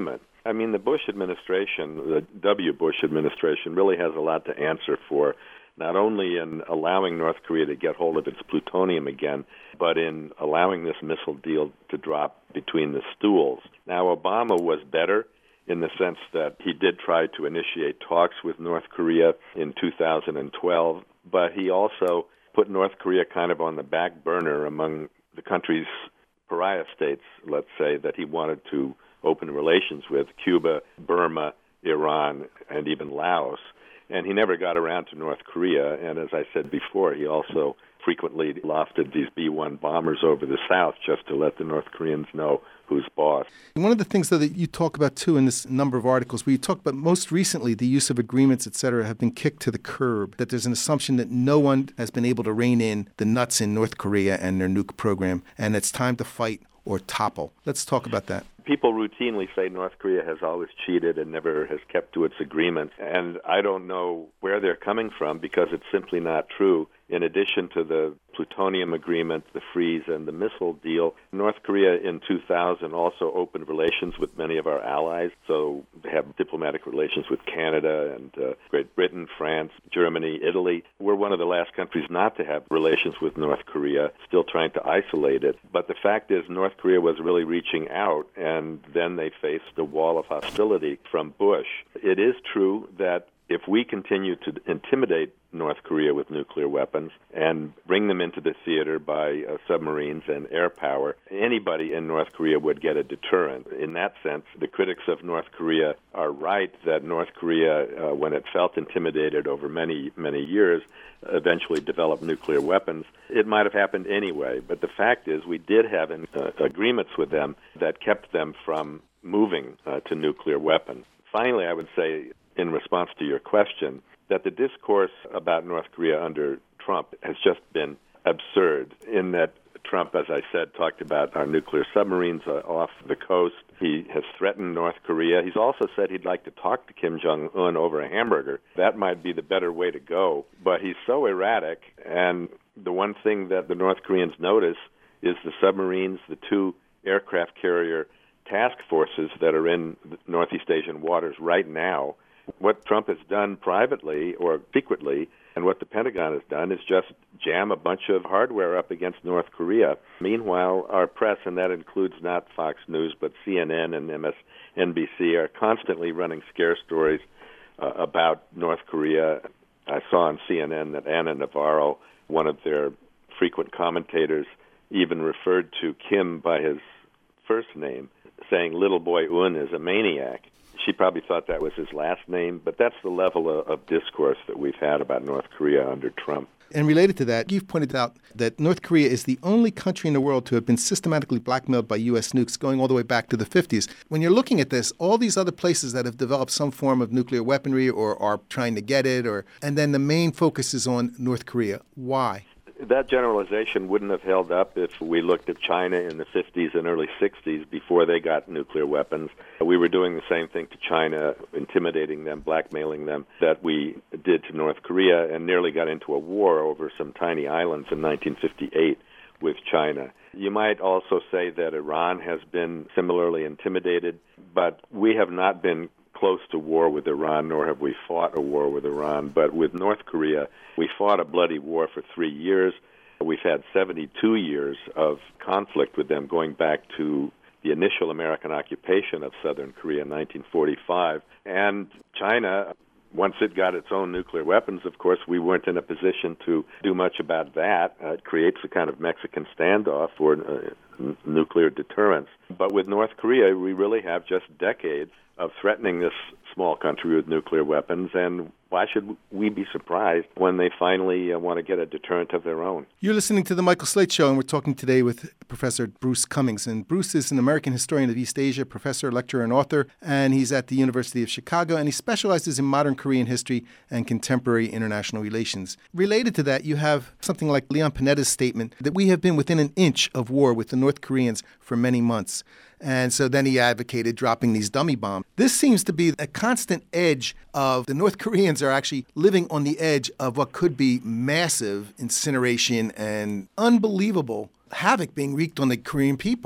I mean, the Bush administration, the W. Bush administration, really has a lot to answer for, not only in allowing North Korea to get hold of its plutonium again, but in allowing this missile deal to drop between the stools. Now, Obama was better in the sense that he did try to initiate talks with North Korea in two thousand twelve, but he also put North Korea kind of on the back burner among the country's pariah states, let's say, that he wanted to open relations with: Cuba, Burma, Iran, and even Laos. And he never got around to North Korea. And as I said before, he also frequently lofted these B one bombers over the South just to let the North Koreans know who's boss. One of the things, though, that you talk about, too, in this number of articles, where you talk about most recently the use of agreements, et cetera, have been kicked to the curb, that there's an assumption that no one has been able to rein in the nuts in North Korea and their nuke program, and it's time to fight or topple. Let's talk about that. People routinely say North Korea has always cheated and never has kept to its agreements, and I don't know where they're coming from because it's simply not true. In addition to the plutonium agreement, the freeze, and the missile deal, North Korea in two thousand also opened relations with many of our allies, so they have diplomatic relations with Canada and uh, Great Britain, France, Germany, Italy. We're one of the last countries not to have relations with North Korea, still trying to isolate it. But the fact is North Korea was really reaching out, and then they faced a wall of hostility from Bush. It is true that if we continue to intimidate North Korea with nuclear weapons and bring them into the theater by uh, submarines and air power, anybody in North Korea would get a deterrent. In that sense, the critics of North Korea are right that North Korea, uh, when it felt intimidated over many, many years, eventually developed nuclear weapons. It might have happened anyway, but the fact is we did have an, uh, agreements with them that kept them from moving uh, to nuclear weapons. Finally, I would say, in response to your question, that the discourse about North Korea under Trump has just been absurd in that Trump, as I said, talked about our nuclear submarines uh, off the coast. He has threatened North Korea. He's also said he'd like to talk to Kim Jong-un over a hamburger. That might be the better way to go. But he's so erratic, and the one thing that the North Koreans notice is the submarines, the two aircraft carrier task forces that are in Northeast Asian waters right now. What Trump has done privately or secretly, and what the Pentagon has done, is just jam a bunch of hardware up against North Korea. Meanwhile, our press, and that includes not Fox News, but C N N and M S N B C, are constantly running scare stories uh, about North Korea. I saw on C N N that Ana Navarro, one of their frequent commentators, even referred to Kim by his first name, saying little boy Un is a maniac. She probably thought that was his last name, but that's the level of, of discourse that we've had about North Korea under Trump. And related to that, you've pointed out that North Korea is the only country in the world to have been systematically blackmailed by U S nukes going all the way back to the fifties. When you're looking at this, all these other places that have developed some form of nuclear weaponry or are trying to get it, or and then the main focus is on North Korea. Why? That generalization wouldn't have held up if we looked at China in the fifties and early sixties before they got nuclear weapons. We were doing the same thing to China, intimidating them, blackmailing them, that we did to North Korea, and nearly got into a war over some tiny islands in nineteen fifty-eight with China. You might also say that Iran has been similarly intimidated, but we have not been close to war with Iran, nor have we fought a war with Iran. But with North Korea, we fought a bloody war for three years. We've had seventy-two years of conflict with them, going back to the initial American occupation of southern Korea in nineteen forty-five. And China, once it got its own nuclear weapons, of course, we weren't in a position to do much about that. Uh, it creates a kind of Mexican standoff or uh, n- nuclear deterrence. But with North Korea, we really have just decades of threatening this small country with nuclear weapons, and why should we be surprised when they finally uh, want to get a deterrent of their own? You're listening to The Michael Slate Show, and we're talking today with Professor Bruce Cummings. And Bruce is an American historian of East Asia, professor, lecturer, and author, and he's at the University of Chicago, and he specializes in modern Korean history and contemporary international relations. Related to that, you have something like Leon Panetta's statement that we have been within an inch of war with the North Koreans for many months. And so then he advocated dropping these dummy bombs. This seems to be a constant edge of the North Koreans are actually living on the edge of what could be massive incineration and unbelievable havoc being wreaked on the Korean people.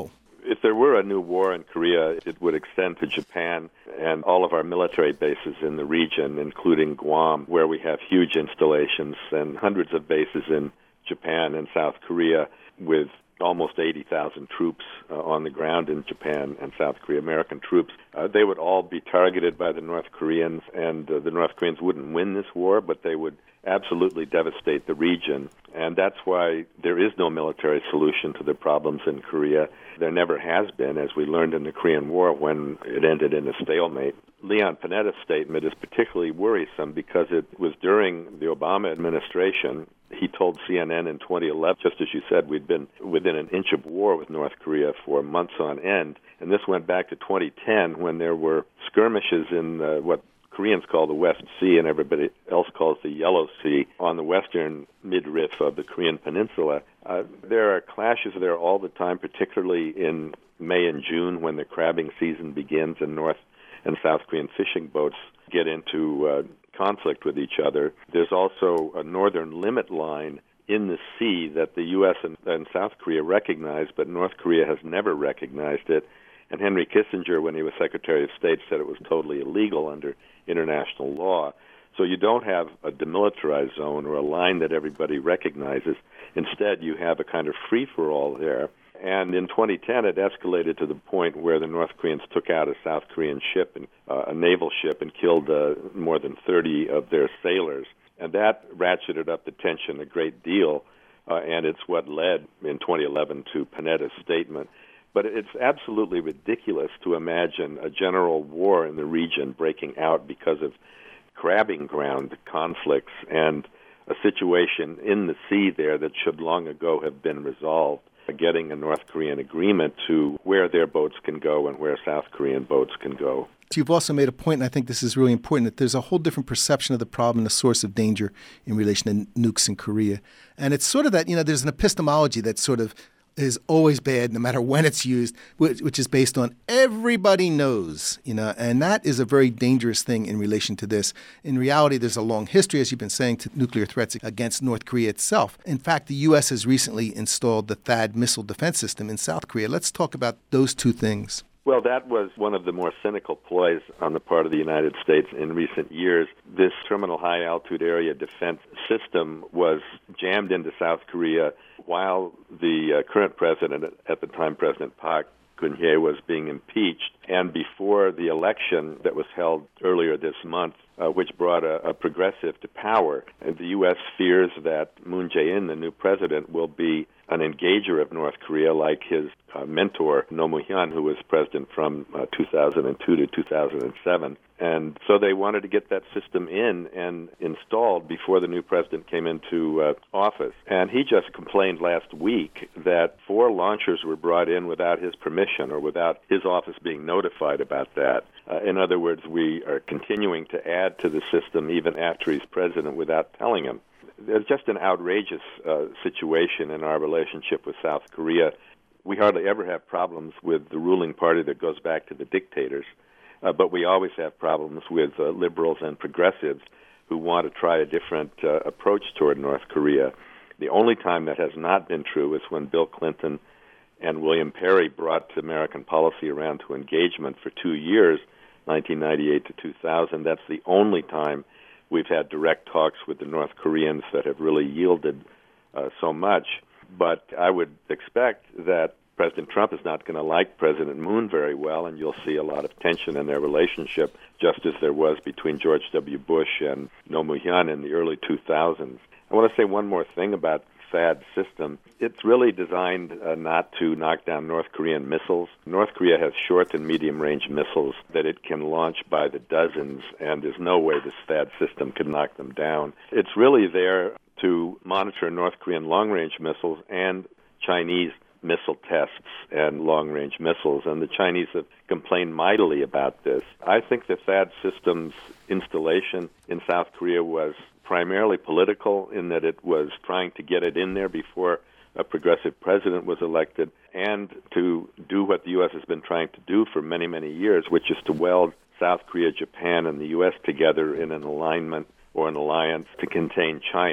If there were a new war in Korea, it would extend to Japan and all of our military bases in the region, including Guam, where we have huge installations, and hundreds of bases in Japan and South Korea, with almost eighty thousand troops uh, on the ground in Japan and South Korea, American troops. Uh, they would all be targeted by the North Koreans, and uh, the North Koreans wouldn't win this war, but they would absolutely devastate the region. And that's why there is no military solution to the problems in Korea. There never has been, as we learned in the Korean War when it ended in a stalemate. Leon Panetta's statement is particularly worrisome because it was during the Obama administration. He told C N N in twenty eleven, just as you said, we'd been within an inch of war with North Korea for months on end. And this went back to twenty ten when there were skirmishes in uh, what Koreans call the West Sea and everybody else calls the Yellow Sea on the western midriff of the Korean Peninsula. Uh, there are clashes there all the time, particularly in May and June when the crabbing season begins and North and South Korean fishing boats get into uh, conflict with each other. There's also a northern limit line in the sea that the U S and, and South Korea recognize, but North Korea has never recognized it. And Henry Kissinger, when he was Secretary of State, said it was totally illegal under international law. So you don't have a demilitarized zone or a line that everybody recognizes. Instead, you have a kind of free-for-all there. And in twenty ten, it escalated to the point where the North Koreans took out a South Korean ship, and, uh, a naval ship, and killed uh, more than thirty of their sailors. And that ratcheted up the tension a great deal, uh, and it's what led in twenty eleven to Panetta's statement. But it's absolutely ridiculous to imagine a general war in the region breaking out because of crabbing ground conflicts and a situation in the sea there that should long ago have been resolved, getting a North Korean agreement to where their boats can go and where South Korean boats can go. You've also made a point, and I think this is really important, that there's a whole different perception of the problem and the source of danger in relation to nukes in Korea. And it's sort of that, you know, there's an epistemology that sort of is always bad no matter when it's used, which, which is based on everybody knows, you know, and that is a very dangerous thing in relation to this. In reality, there's a long history, as you've been saying, to nuclear threats against North Korea itself. In fact, the U S has recently installed the THAAD missile defense system in South Korea. Let's talk about those two things. Well, that was one of the more cynical ploys on the part of the United States in recent years. This terminal high-altitude area defense system was jammed into South Korea while the uh, current president, at the time President Park Geun-hye, was being impeached, and before the election that was held earlier this month, uh, which brought a, a progressive to power. And the U S fears that Moon Jae-in, the new president, will be an engager of North Korea like his uh, mentor, Roh Moo-hyun, who was president from uh, two thousand two to two thousand seven. And so they wanted to get that system in and installed before the new president came into uh, office. And he just complained last week that four launchers were brought in without his permission or without his office being notified about that. Uh, in other words, we are continuing to add to the system even after he's president without telling him. There's just an outrageous uh, situation in our relationship with South Korea. We hardly ever have problems with the ruling party that goes back to the dictators, uh, but we always have problems with uh, liberals and progressives who want to try a different uh, approach toward North Korea. The only time that has not been true is when Bill Clinton and William Perry brought American policy around to engagement for two years, nineteen ninety-eight to two thousand. That's the only time we've had direct talks with the North Koreans that have really yielded uh, so much. But I would expect that President Trump is not going to like President Moon very well, and you'll see a lot of tension in their relationship, just as there was between George W. Bush and Roh Moo-hyun in the early two thousands. I want to say one more thing about THAAD system. It's really designed uh, not to knock down North Korean missiles. North Korea has short and medium-range missiles that it can launch by the dozens, and there's no way this THAAD system could knock them down. It's really there to monitor North Korean long-range missiles and Chinese missile tests and long-range missiles, and the Chinese have complained mightily about this. I think the THAAD system's installation in South Korea was primarily political in that it was trying to get it in there before a progressive president was elected, and to do what the U S has been trying to do for many, many years, which is to weld South Korea, Japan, and the U S together in an alignment or an alliance to contain China.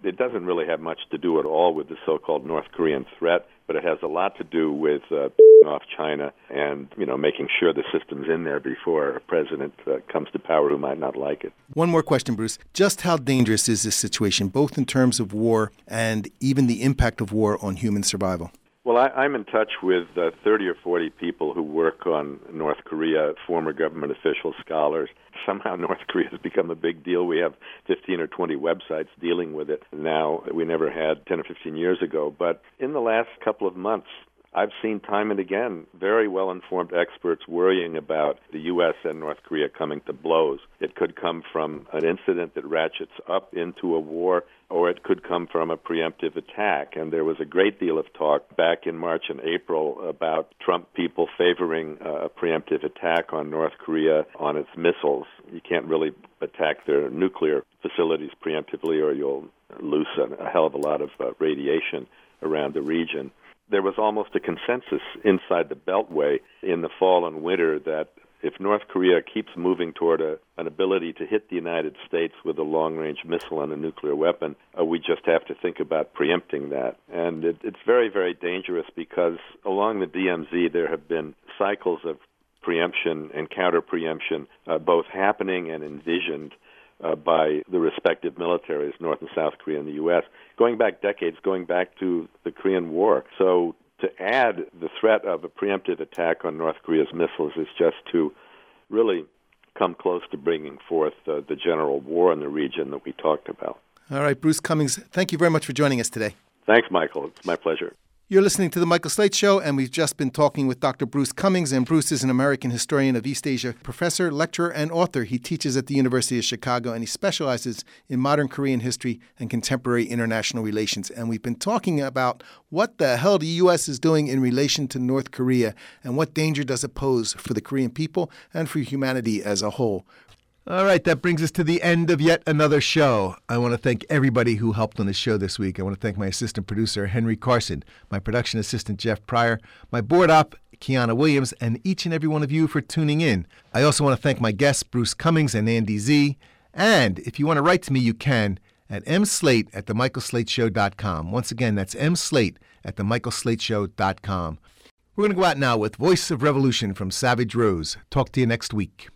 it doesn't really have much to do at all with the so-called North Korean threat, but it has a lot to do with uh, off China and, you know, making sure the system's in there before a president uh, comes to power who might not like it. One more question, Bruce. Just how dangerous is this situation, both in terms of war and even the impact of war on human survival? Well, I, I'm in touch with uh, thirty or forty people who work on North Korea, former government officials, scholars. Somehow North Korea has become a big deal. We have fifteen or twenty websites dealing with it now that we never had ten or fifteen years ago. But in the last couple of months, I've seen time and again very well-informed experts worrying about the U S and North Korea coming to blows. It could come from an incident that ratchets up into a war, or it could come from a preemptive attack. And there was a great deal of talk back in March and April about Trump people favoring a preemptive attack on North Korea on its missiles. You can't really attack their nuclear facilities preemptively, or you'll lose a hell of a lot of uh, radiation around the region. There was almost a consensus inside the Beltway in the fall and winter that if North Korea keeps moving toward a, an ability to hit the United States with a long-range missile and a nuclear weapon, uh, we just have to think about preempting that. And it, it's very, very dangerous because along the D M Z there have been cycles of preemption and counter-preemption uh, both happening and envisioned Uh, by the respective militaries, North and South Korea and the U S, going back decades, going back to the Korean War. So to add the threat of a preemptive attack on North Korea's missiles is just to really come close to bringing forth uh, the general war in the region that we talked about. All right, Bruce Cummings, thank you very much for joining us today. Thanks, Michael. It's my pleasure. You're listening to The Michael Slate Show, and we've just been talking with Doctor Bruce Cummings. And Bruce is an American historian of East Asia, professor, lecturer, and author. He teaches at the University of Chicago, and he specializes in modern Korean history and contemporary international relations. And we've been talking about what the hell the U S is doing in relation to North Korea, and what danger does it pose for the Korean people and for humanity as a whole. All right, that brings us to the end of yet another show. I want to thank everybody who helped on the show this week. I want to thank my assistant producer, Henry Carson, my production assistant, Jeff Pryor, my board op, Kiana Williams, and each and every one of you for tuning in. I also want to thank my guests, Bruce Cummings and Andy Z. And if you want to write to me, you can at mslate at the michael slate show dot com. Once again, that's mslate at the michael slate show dot com. We're going to go out now with Voice of Revolution from Savage Rose. Talk to you next week.